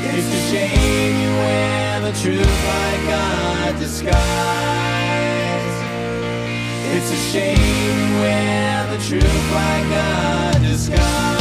It's a shame you wear the truth like a disguise. It's a shame you wear the truth like a disguise.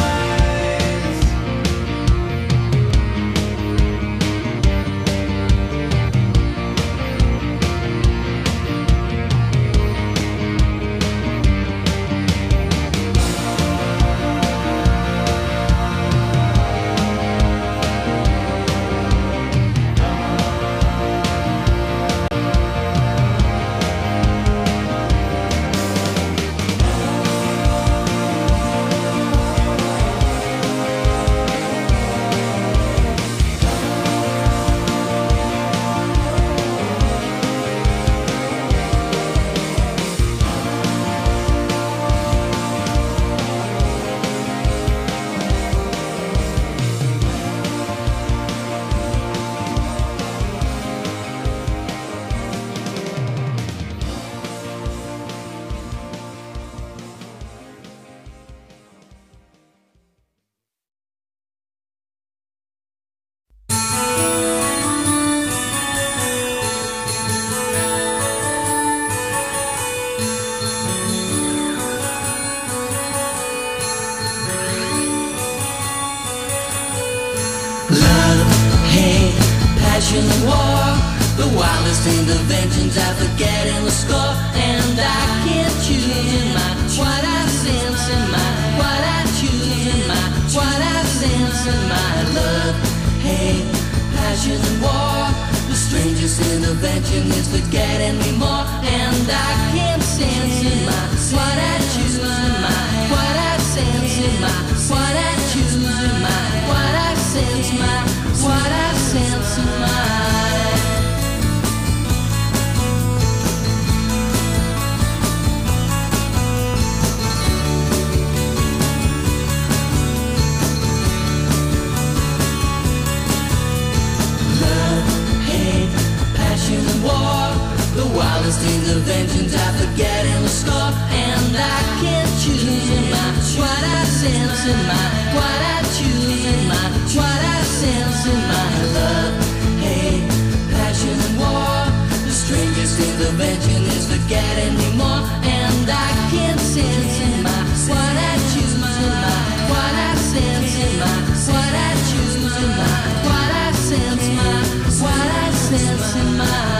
Passion and war, the wildest interventions I forget in the score, and I can't choose in my what I sense in my what I choose in my what I sense in my love, hate, passion and war. The strangest intervention is forgetting me more, and I can't sense in my what I choose in my what I sense in my what I choose in my what I sense my what I sense in my. The wildest interventions I forget in the score, and I can't choose in my what I sense in my what I choose in my what I sense in my love, hate, passion and war. The strangest intervention is forgetting me more, and I can't sense in my what I choose in my what I sense in my what I choose in my what I sense my what I sense in my.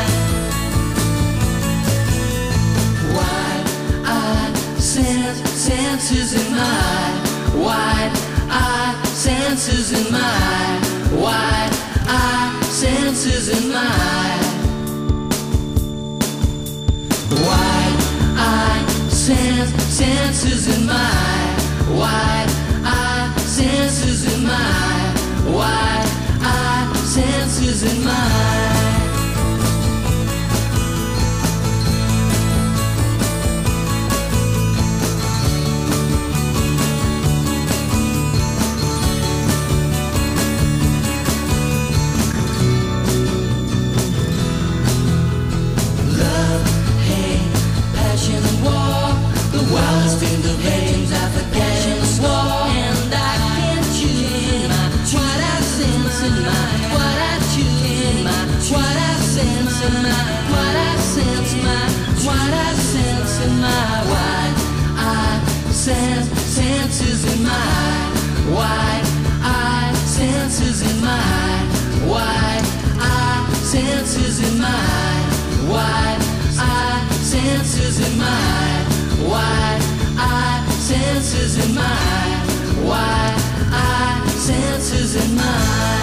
Senses in my wide eye, senses in my wide eye, senses in my wide eye, senses in my wide eye, senses in my wide eye, senses in my. Wildest interventions I forget in the score, and I can't choose in my what I sense in my what I choose in my what I sense in my what I sense my what I sense in my wide eye senses in my wide eye senses in my wide eye senses in my wide eye senses in my wide eye senses in my wide eye senses in my.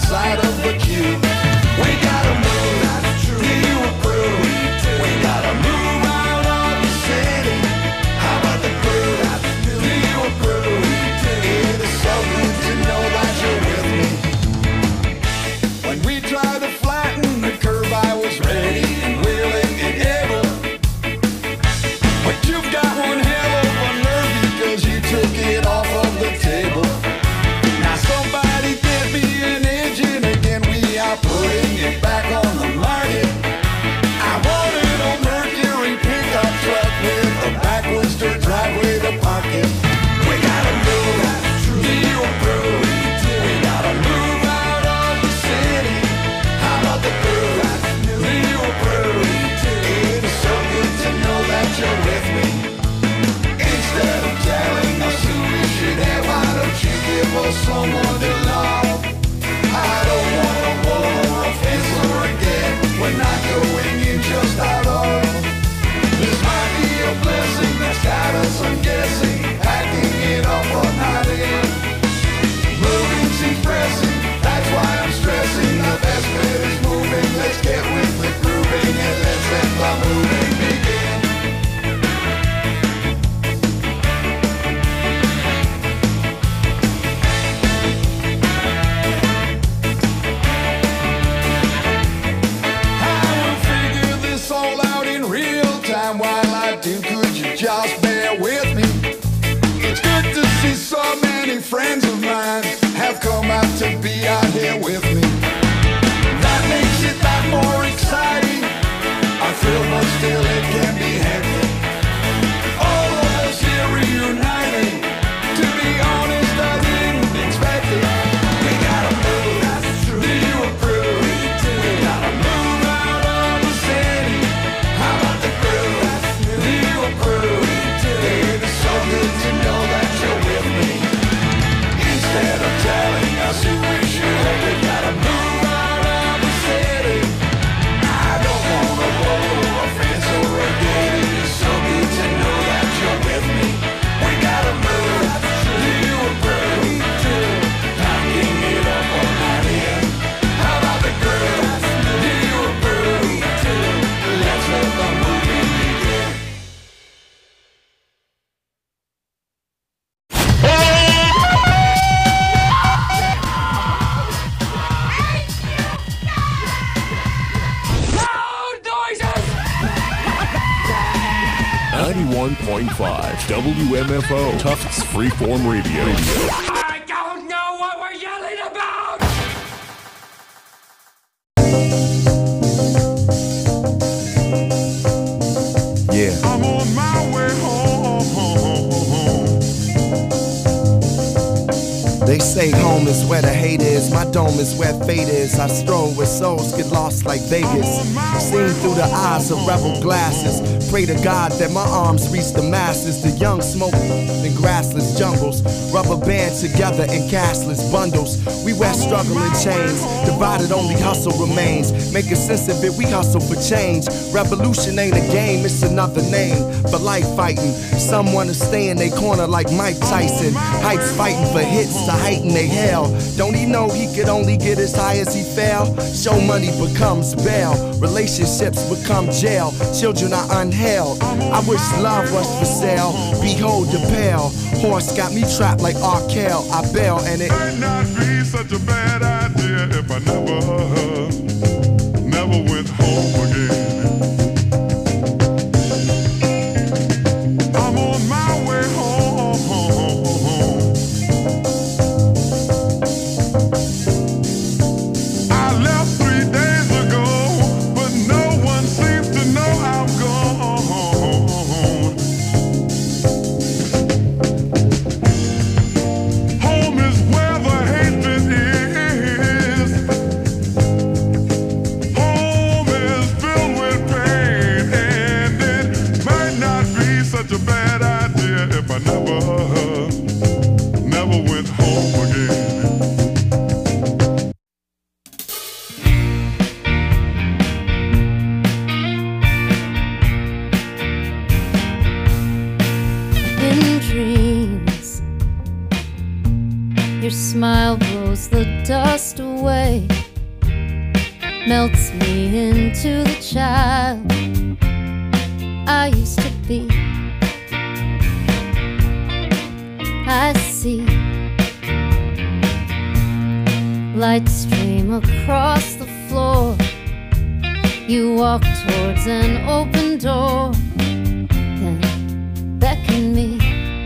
outside of the cube. We gotta move, do you approve? We gotta move out of the city. How about the crew? Do you approve? It is so good to know that you're with me. When we tried to flatten the curve, I was ready and willing and able. But you've got one hell of a nerve because you took it off of the table. Now somebody get me an engine again, we are putting it back on the market. I wanted a Mercury pickup truck with a backwards dirt driveway to park it. We gotta move, do you approve? We gotta move out of the city. How about the crew? Do you approve? It is so good to know that you're with me. Instead of telling us who we should have, why don't you give us someone to love? I don't want a war or a fence or a gate. We're not going in just out of. This might be a blessing that's got us undressing, packing it up or not in. Moving seems pressing, that's why I'm stressing. The best bet is moving, let's get with the grooving and let's let the moving begin. I will figure this all out in real time while I do. Could you just bear with me? It's good to see so many friends of mine have come out to be out here with me. That makes it that more exciting. I feel but still it can be hectic. All of us here reuniting. To be honest, I didn't expect it. We gotta move, do you approve? We gotta move out of the city. How about the crew? Do you approve? It is so good to know that you're with me. Instead of telling us who we should have, we gotta move out of the city. I don't want a wall or a fence or a gate. It is so good to know that you're with me. We gotta move, do you approve? Packing it up or not in. How about the crew? Do you approve? Let's let the movie begin. Loud noises! 91.5 WMFO Tufts Freeform Radio. I don't know what we're yelling about! Yeah. I'm on my way home. They say home is where the hate is, my dome is where fate is. I stroll where souls get lost like Vegas, seen through the eyes of rebel glasses. Pray to God that my arms reach the masses. The young smoke in grassless jungles, rubber band together in cashless bundles. We wear struggle in chains, divided only hustle remains. Making sense of it, we hustle for change. Revolution ain't a game, it's another name for life fighting. Some wanna stay in their corner like Mike Tyson. Heights fighting for hits to heighten they hell. Don't he know he could only get as high as he fell? Show money becomes bail, relationships become jail. Children are unheld. I wish love was for sale. Behold the pale horse got me trapped like Arkell. I bail and it Might not be such a bad idea if I never went home again. I'm on my way home. I left 3 days ago, but no one seems to know I'm gone. Home is where the hatred is. Home is filled with pain, and it might not be such a bad idea if I never went home again. In dreams, your smile will blows the dust away, melts me into the child I used to be. I see light stream across the floor. You walk towards an open door, then beckon me.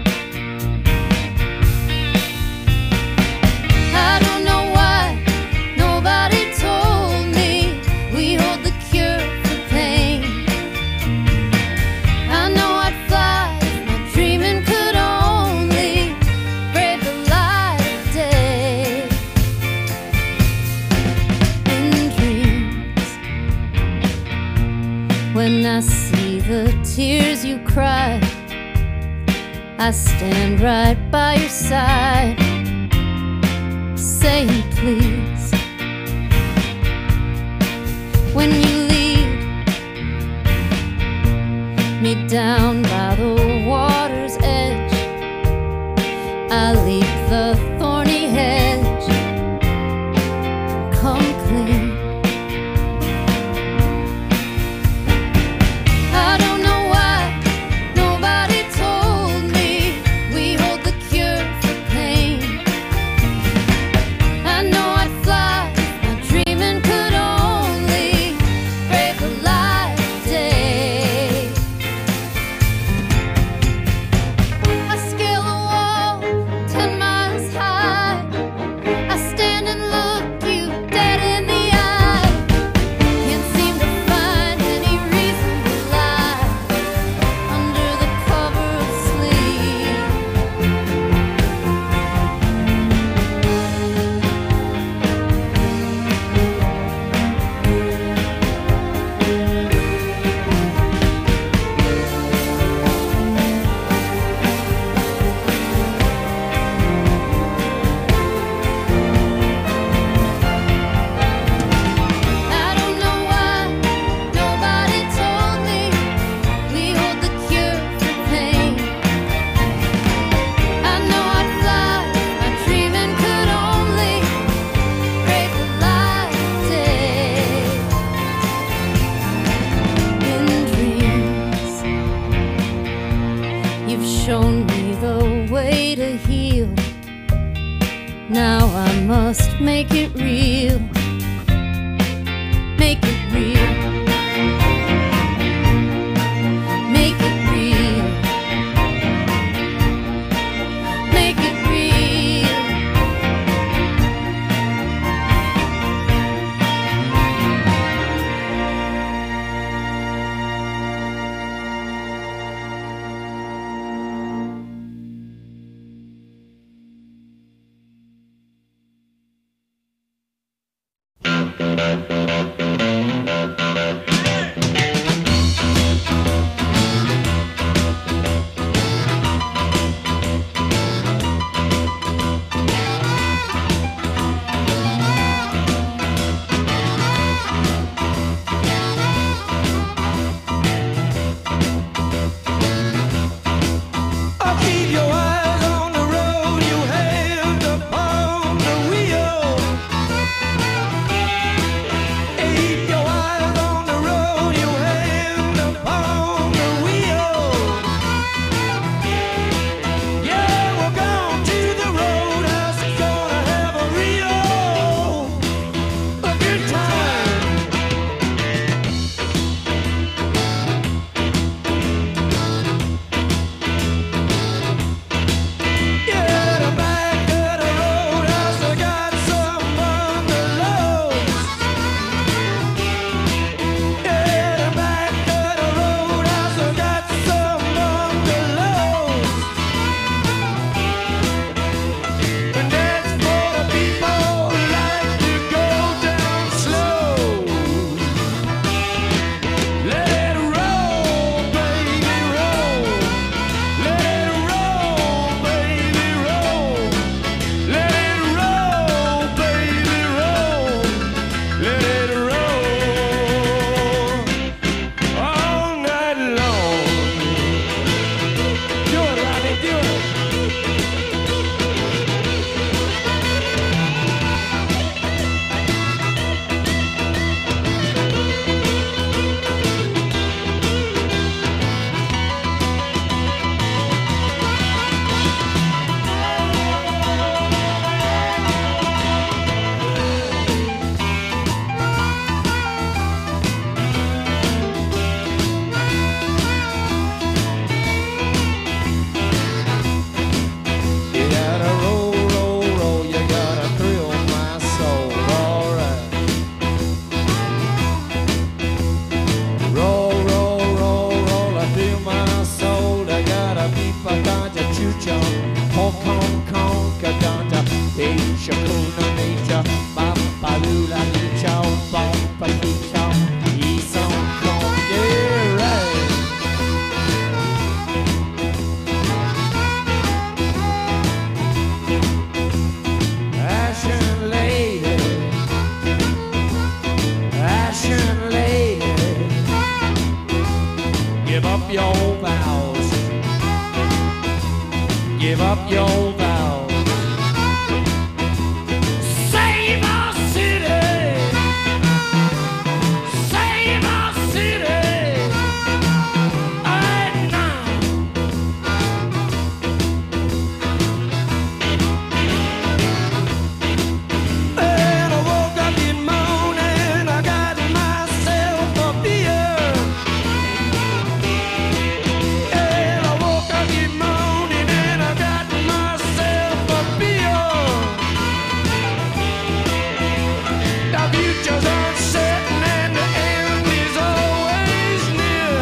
I don't know why nobody told me we hold the cure for pain. I know I'd fly if my dreaming could only brave the light of day. In dreams, when I see the tears you cry, I stand right by your side, saying please. When you lead me down by the water's edge, I leap the thorny hedge, come clean. I don't know why nobody told me we hold the cure for pain. I know I'd fly if my dreaming could only brave the light of day. I scale a wall 10 miles high. I stand and look you dead in the eye. Can't seem to find any reason to lie under the cover of sleep. I don't know why nobody told me we hold the cure for pain. I know I'd fly if my dreaming could only brave the light of day. In dreams, you've shown me the way to heal. Now I must make it real. Make it real. Make it real. Make it real. nature, Hong Kong, Kadanta, Asia, Kuna nature, Bambalula, Lichao, Bampa, Lichao, East Hong Kong, yeah, right. Ashen lady, give up your vows. Give up your vows. Save our city. Save our city. Right now. When I woke up in the morning, I got myself a beer. And I woke up in the morning and I got myself a beer. The future's uncertain and the end is always near.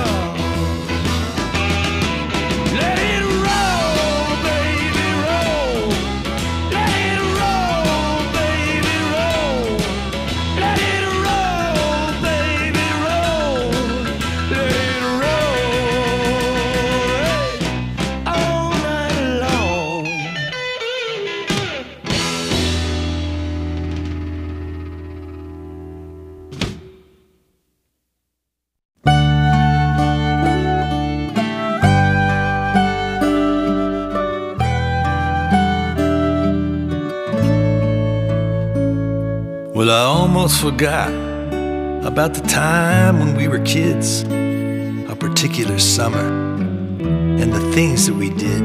Let it roll, baby, roll. Let it roll, baby, roll. Let it roll, baby, roll. Let it roll all night long. Well, I almost forgot about the time when we were kids, a particular summer, and the things that we did.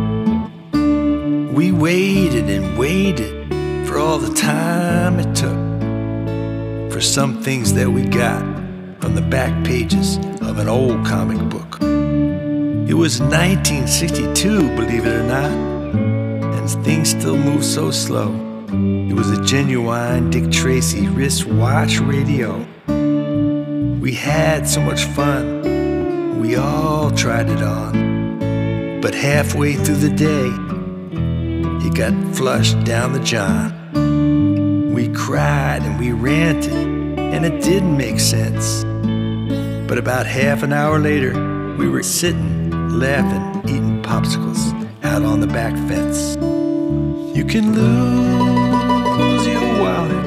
We waited and waited for all the time it took for some things that we got from the back pages of an old comic book. It was 1962, believe it or not, and things still move so slow. It was a genuine Dick Tracy wristwatch radio. We had so much fun, we all tried it on. But halfway through the day, it got flushed down the john. We cried and we ranted, and it didn't make sense. But about half an hour later, we were sitting, laughing, eating popsicles out on the back fence. You can lose your wallet.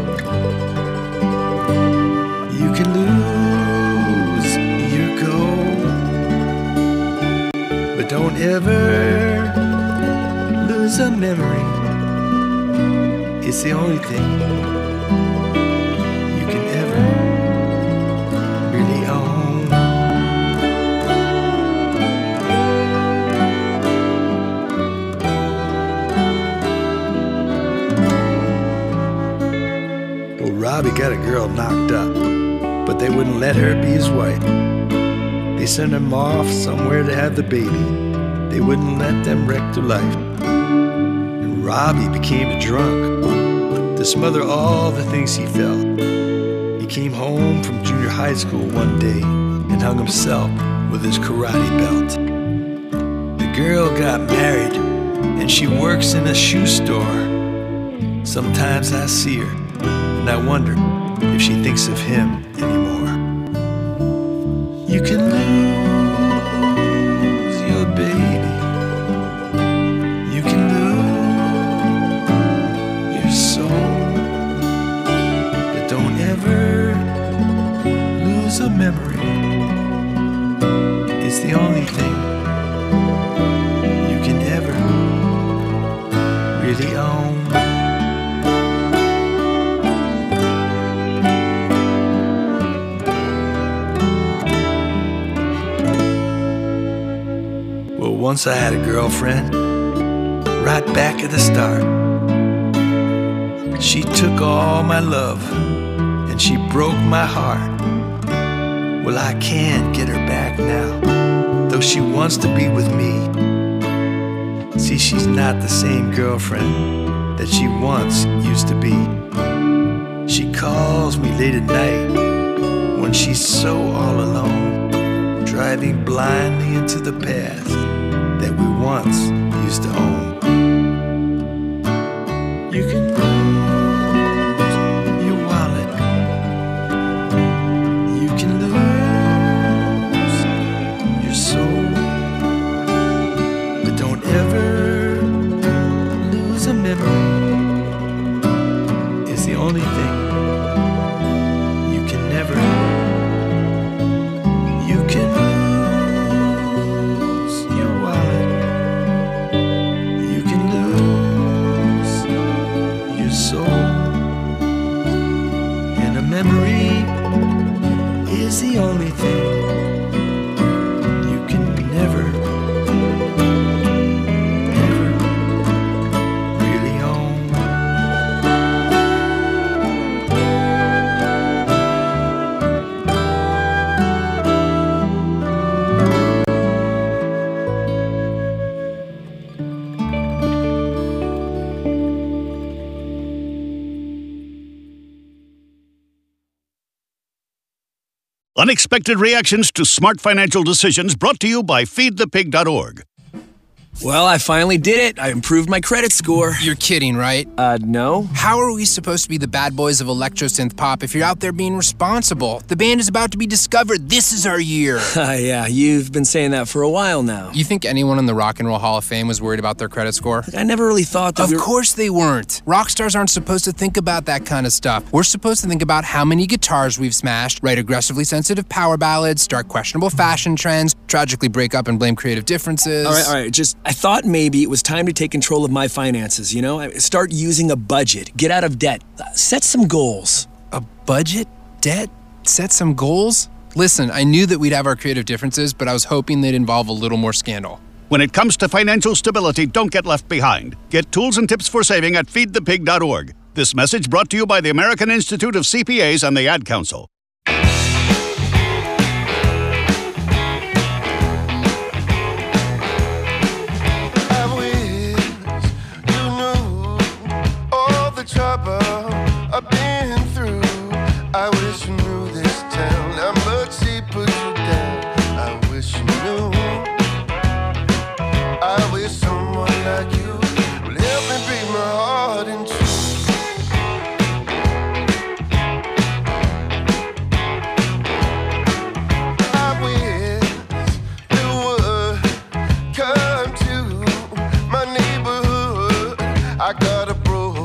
You can lose your gold. But don't ever lose a memory. It's the only thing you can ever really own. Robbie got a girl knocked up, but they wouldn't let her be his wife. They sent him off somewhere to have the baby. They wouldn't let them wreck their life. And Robbie became a drunk to smother all the things he felt. He came home from junior high school one day and hung himself with his karate belt. The girl got married and she works in a shoe store. Sometimes I see her and I wonder if she thinks of him anymore. You can lose your baby. You can lose your soul. But don't ever lose a memory. It's the only thing you can ever really own. Once I had a girlfriend, right back at the start. She took all my love and she broke my heart. Well, I can't get her back now, though she wants to be with me. See, she's not the same girlfriend that she once used to be. She calls me late at night when she's so all alone, driving blindly into the past that we once used to own. Unexpected reactions to smart financial decisions brought to you by feedthepig.org. Well, I finally did it. I improved my credit score. You're kidding, right? No. How are we supposed to be the bad boys of electro-synth pop if you're out there being responsible? The band is about to be discovered. This is our year. Yeah, you've been saying that for a while now. You think anyone in the Rock and Roll Hall of Fame was worried about their credit score? I never really thought that. Of course they weren't. Rock stars aren't supposed to think about that kind of stuff. We're supposed to think about how many guitars we've smashed, write aggressively sensitive power ballads, start questionable fashion trends, tragically break up and blame creative differences. All right. I thought maybe it was time to take control of my finances, you know? Start using a budget, get out of debt, set some goals. A budget? Debt? Set some goals? Listen, I knew that we'd have our creative differences, but I was hoping they'd involve a little more scandal. When it comes to financial stability, don't get left behind. Get tools and tips for saving at feedthepig.org. This message brought to you by the American Institute of CPAs and the Ad Council. Trouble I've been through. I wish you knew this town, how much he put you down. I wish you knew. I wish someone like you would help me break my heart in two. I wish you would come to my neighborhood. I got a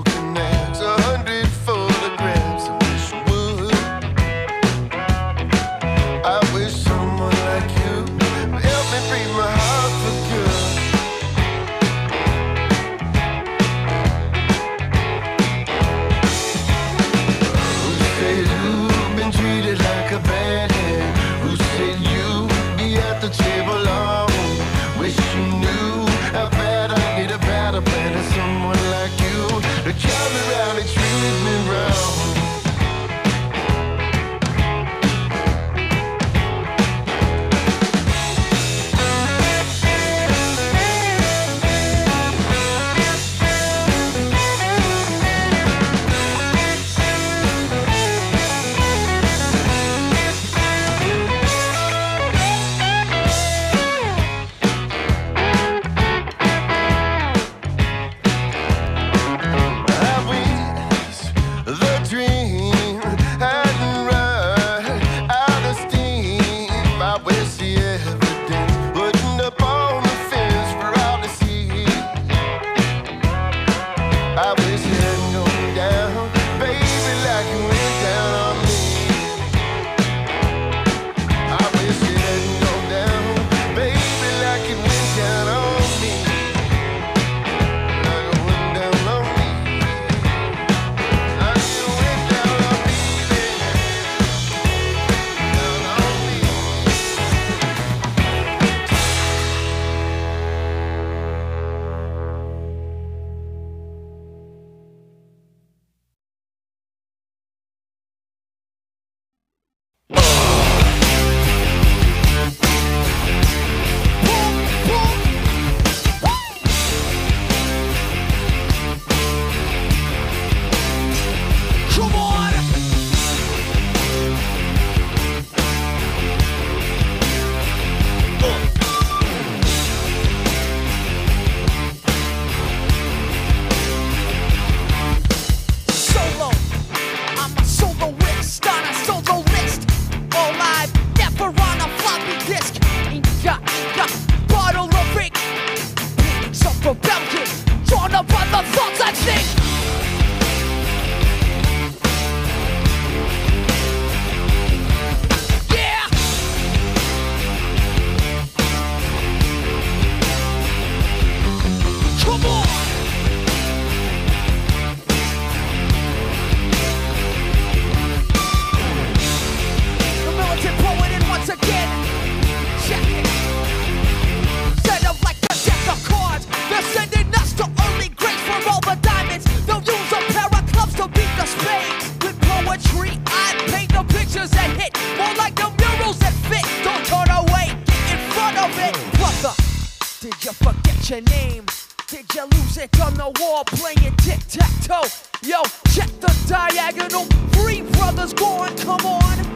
your name? Did you lose it on the wall playing tic-tac-toe? Yo, check the diagonal. 3 brothers gone, come on.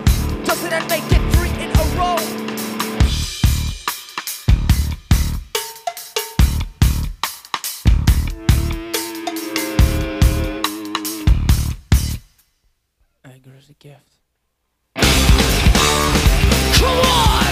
doesn't that make it 3 in a row? Anger is a gift. Come on!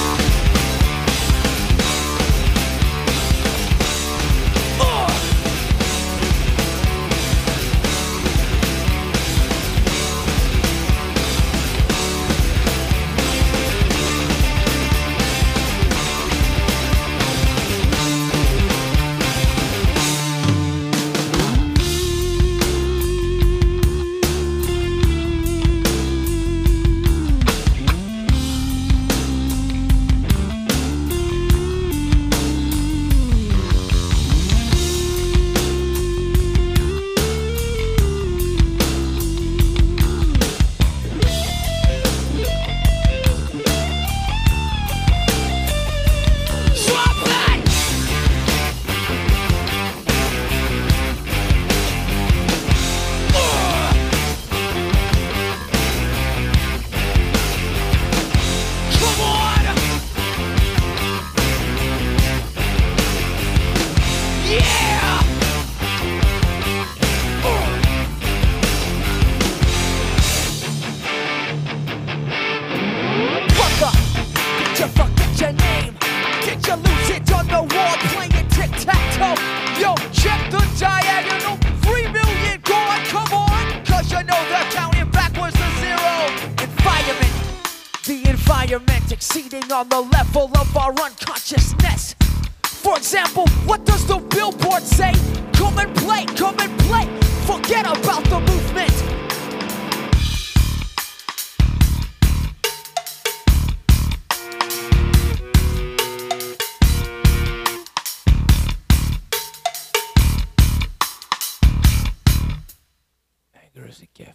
Yo, check the diagonal, 3 million gone, come on, cause you know they're counting backwards to 0. Environment, the environment exceeding on the level of our unconsciousness. For example, what does the billboard say? Come and play, forget about the movement. Anger is a gift.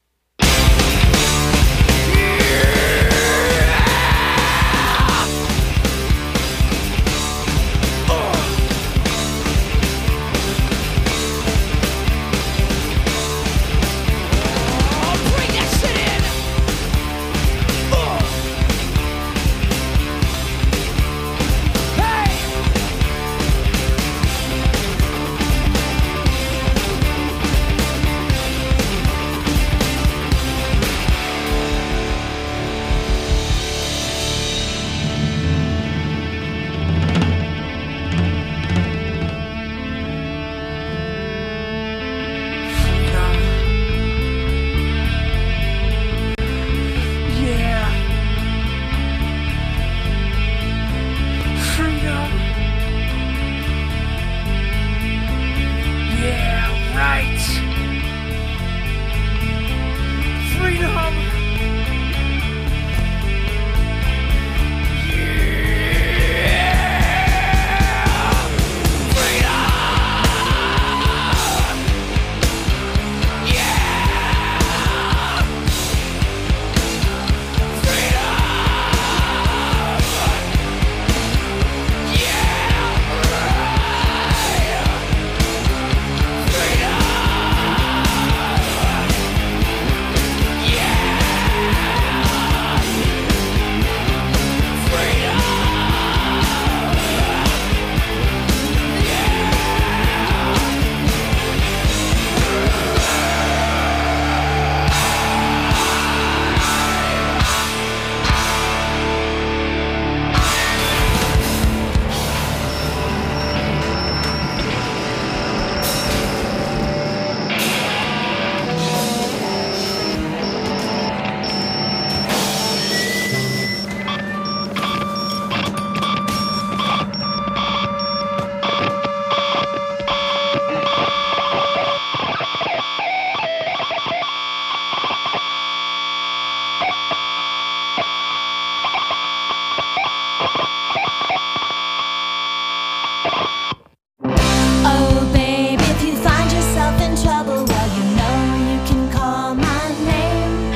Oh, babe, if you find yourself in trouble, well, you know you can call my name.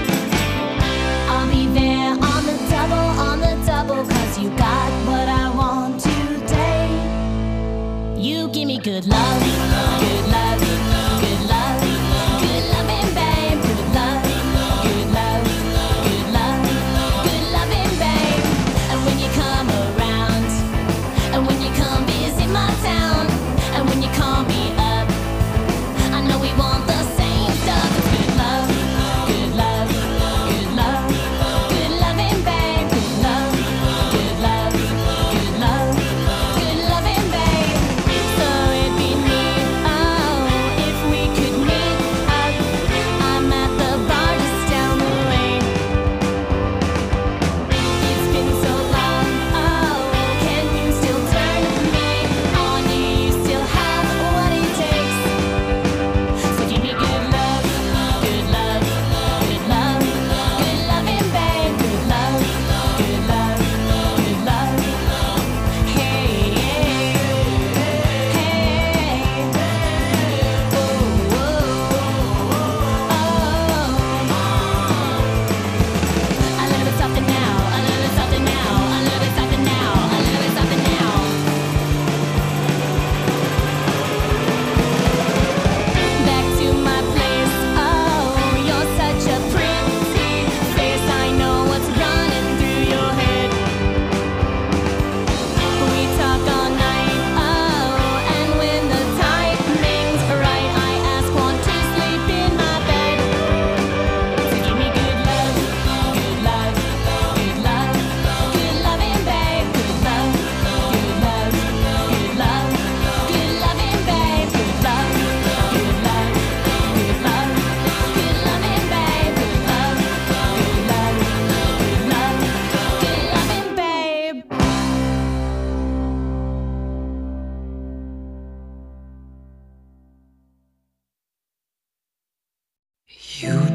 I'll be there on the double, cause you got what I want today. You give me good love, good love, good love, good loving, babe, good love, good love, good love.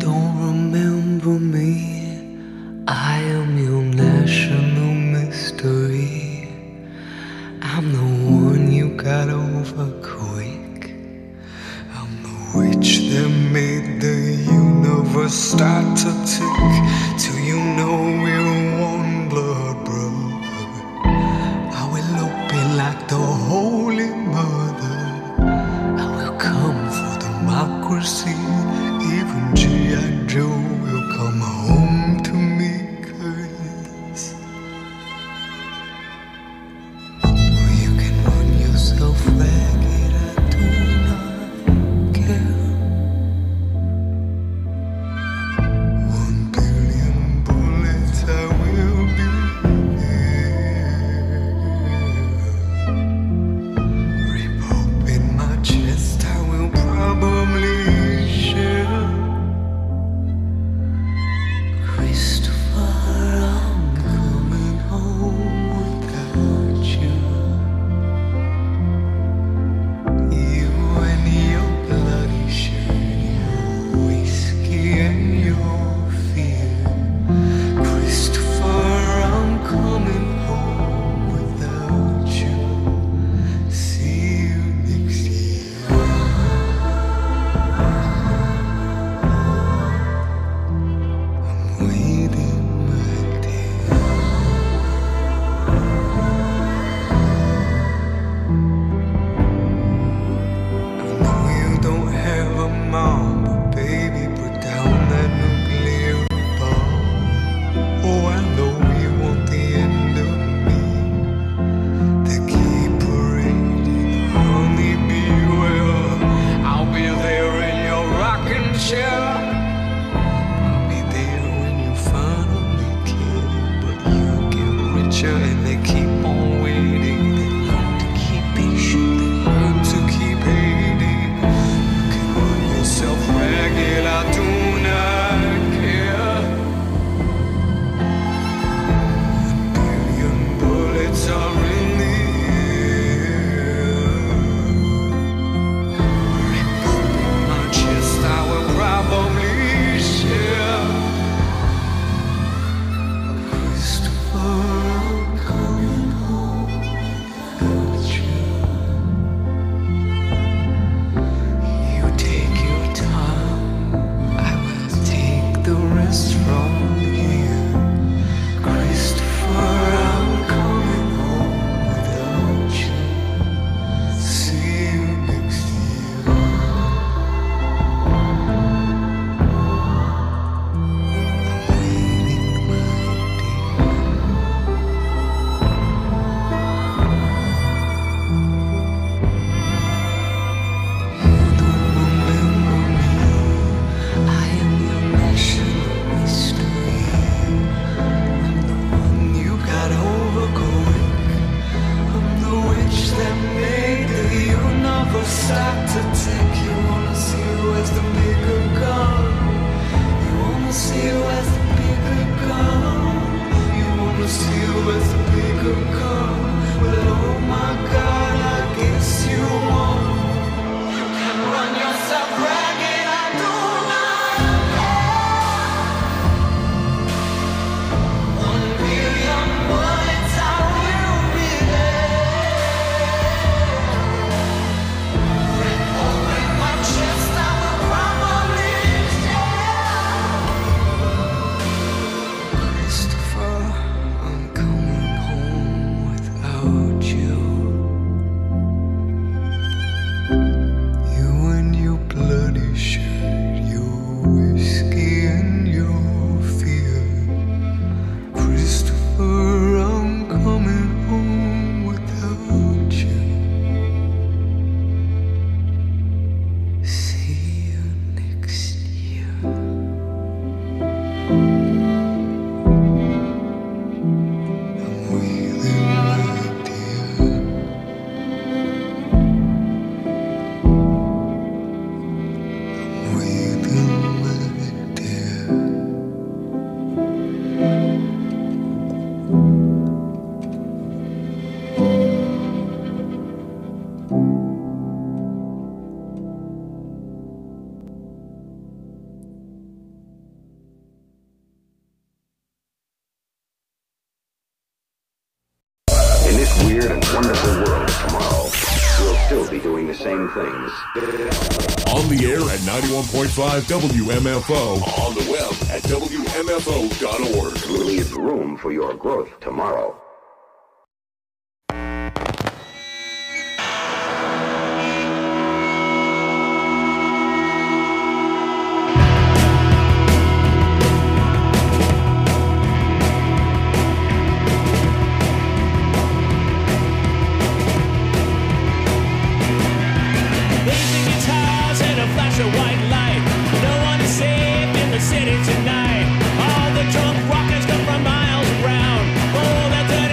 don't remember me, I am your national mystery. I'm the one you got over quick. I'm the witch that made the universe start to tick. Till you know we're one blood brother. I will open like the Holy Mother. I will come for democracy. Even G.I. Joe will come home to me, 'cause you can run yourself ragged, I do not care. 1 billion bullets, I will be there. Rip open my chest, I will probably share. Christopher, I'm coming home without you. You and your bloody shirt, your whiskey and your fear. Christopher, I'm coming home without you. See you next year. I'm waiting, my dear. I know you don't have a mom, but baby, put down that nuclear bomb. Oh, I know you want the end of me. They keep parading honeybee. Well, I'll be there in your rocking chair. I'll be there when you finally care. But you get richer and they keep on waiting. They learn to keep patient, they learn to keep hating. You can run yourself ragged, I do not care. 1 billion bullets are in the air. Rip open my chest, I will probably share. Christopher, I'm coming home without you. You take your time, I will take the rest from here. Christopher, I'm coming home without you. See you next year. I'm waiting, my dear. You don't remember me, I am your national mystery. I'm the one you got over quick. I'm the witch that made the universe start to tick. You wanna see who has the bigger gun? You wanna see who has the bigger gun? You wanna see who has the bigger gun? Well, oh my God, I guess you won't. You can run yourself ragged, I do not care. 1 billion bullets, I will be there. Rip open my chest, I will probably share. Christopher, I'm coming home without you. You and your bloody shirt, your whiskey and your fear. Christopher, I'm coming home without you. See you next year. I'm waiting, my dear. weird and wonderful world tomorrow, we'll still be doing the same things. On the air at 91.5 WMFO. On the web at WMFO.org. Leave room for your growth tomorrow. Flash of white light. No one is safe in the city tonight. All the drunk rockers come from miles around. Oh, that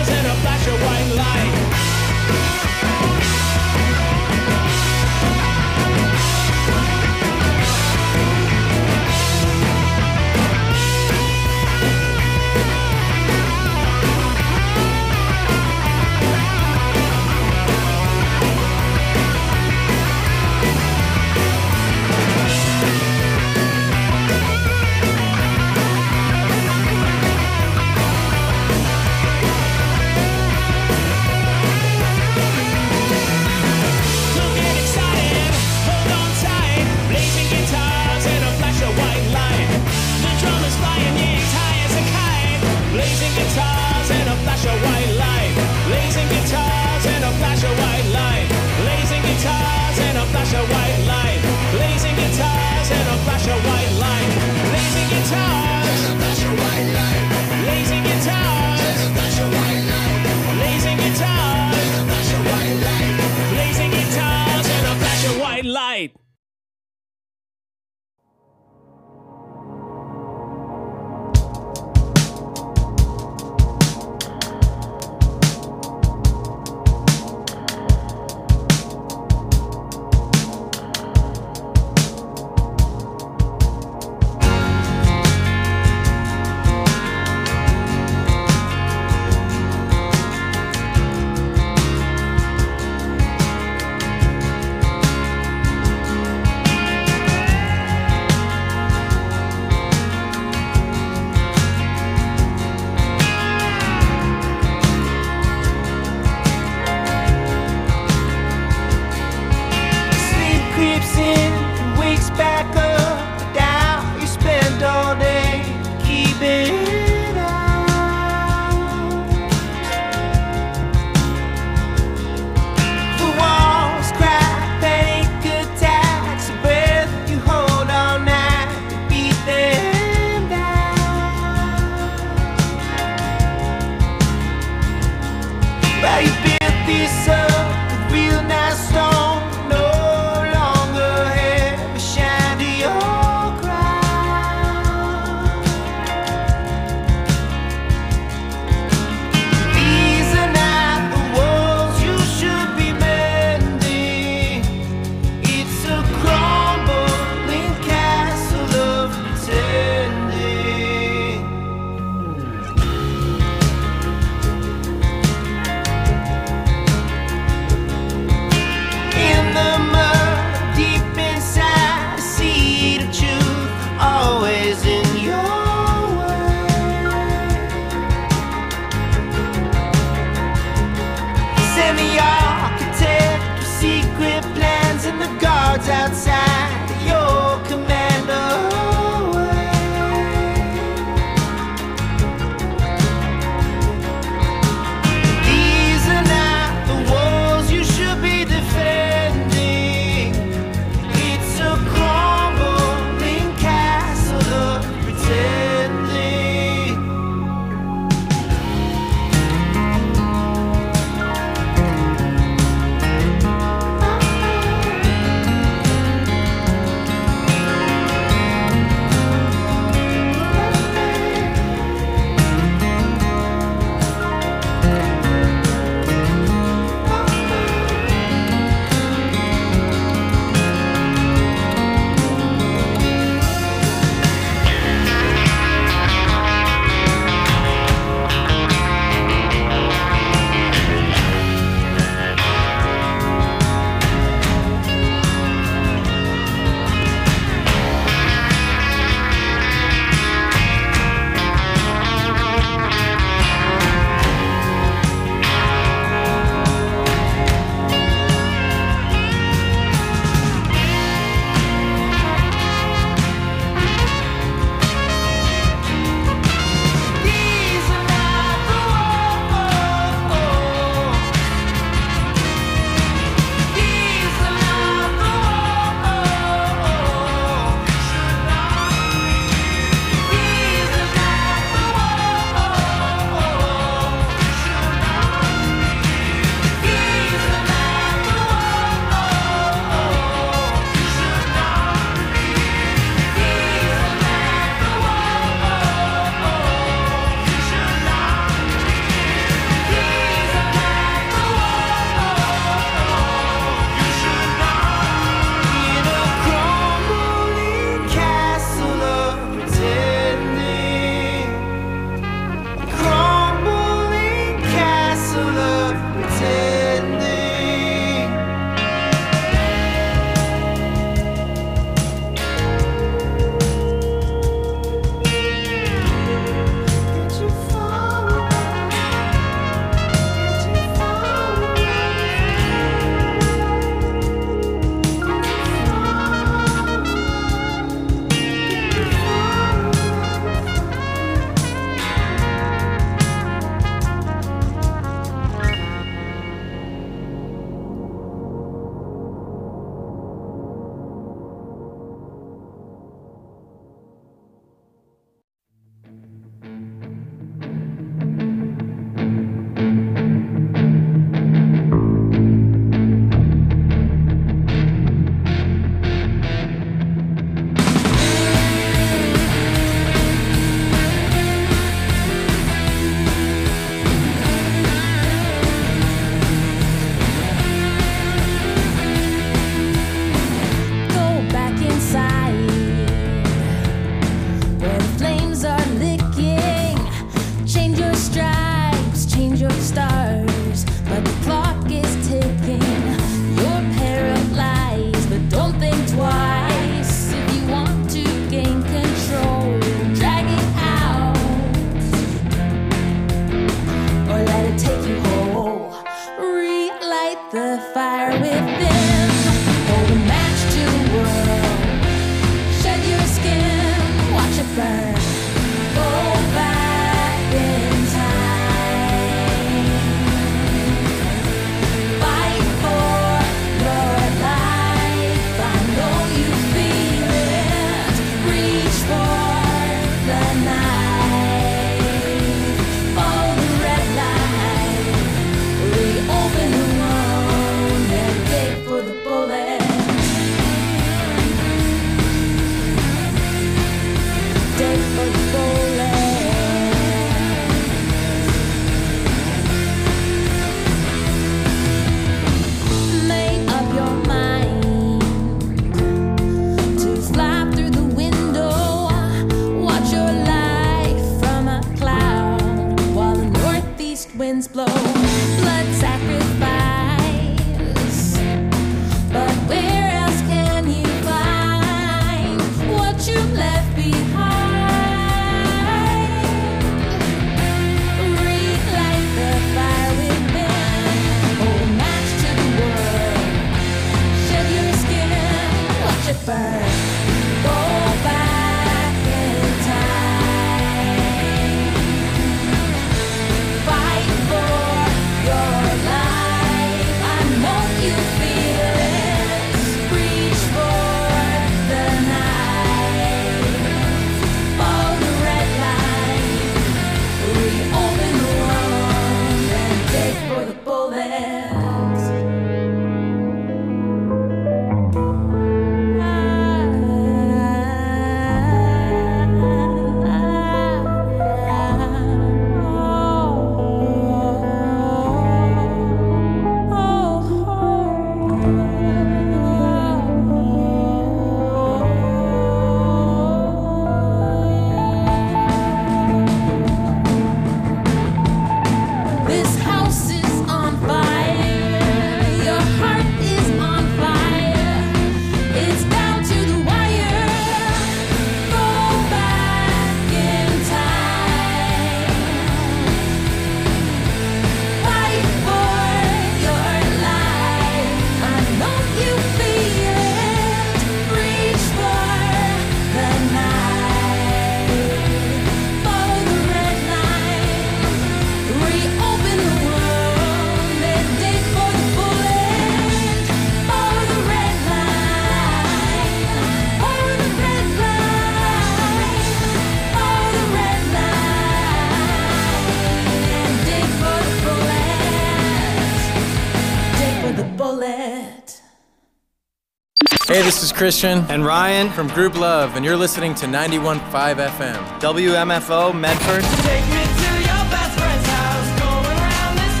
Hey, this is Christian and Ryan from Group Love, and you're listening to 91.5 FM. WMFO, Medford. Take me to your best friend's house, going round this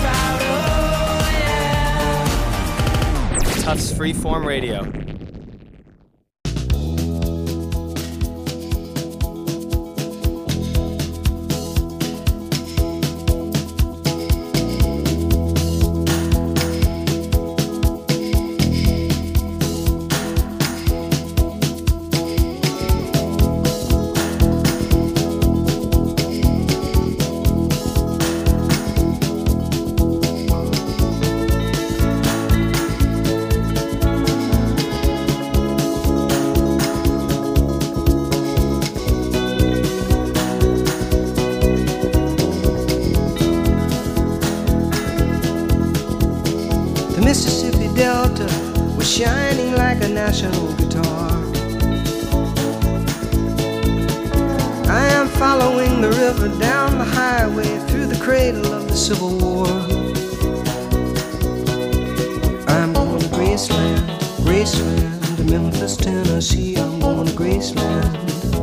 roundabout, oh yeah. Tufts Freeform Radio. Mississippi Delta was shining like a national guitar. I am following the river down the highway through the cradle of the Civil War. I'm going to Graceland, Graceland, to Memphis, Tennessee. I'm going to Graceland.